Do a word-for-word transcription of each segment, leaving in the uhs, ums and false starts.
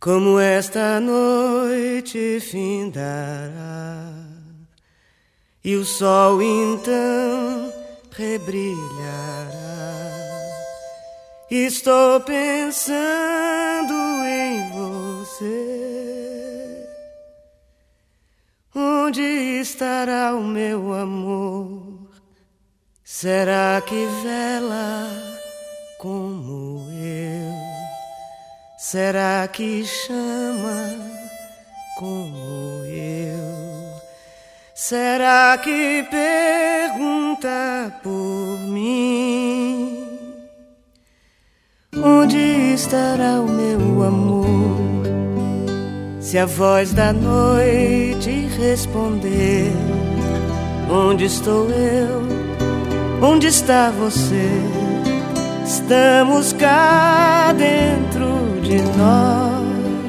Como esta noite findará e o sol então rebrilhará, estou pensando em você. Onde estará o meu amor? Será que vela como eu? Será que chama como eu? Será que pergunta por mim? Onde estará o meu amor? Se a voz da noite responder: onde estou eu? Onde está você? Estamos cá dentro de nós,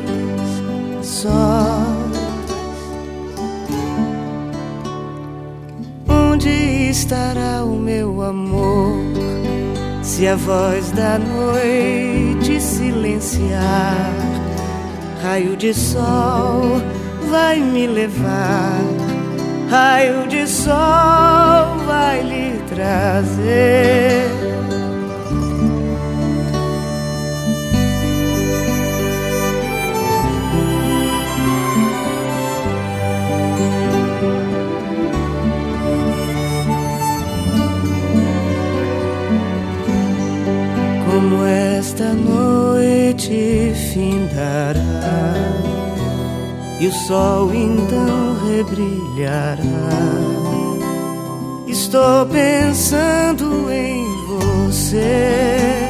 sós. Onde estará o meu amor? Se a voz da noite silenciar, raio de sol vai me levar, raio de sol vai lhe trazer. Como esta noite findará e o sol então rebrilhará, estou pensando em você.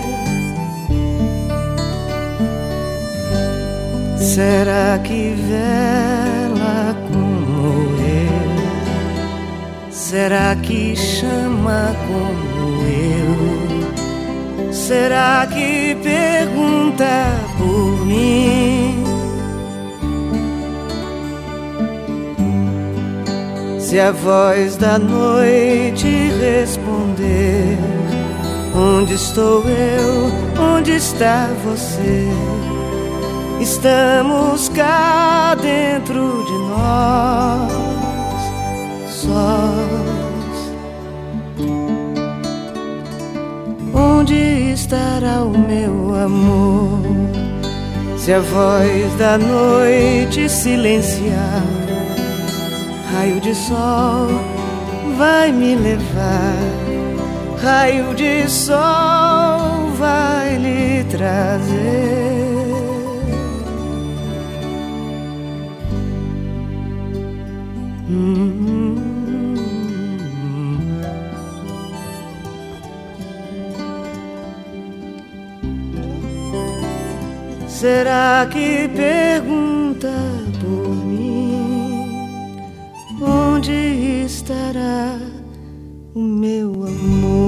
Será que vela como eu? Será que chama como eu? Será que pergunta por mim? Se a voz da noite responder: onde estou eu? Onde está você? Estamos cá dentro de nós, sós. Onde estará o meu amor? Se a voz da noite silenciar, raio de sol vai me levar, raio de sol vai lhe trazer. Hum. Será que pergunta por mim? Onde estará o meu amor?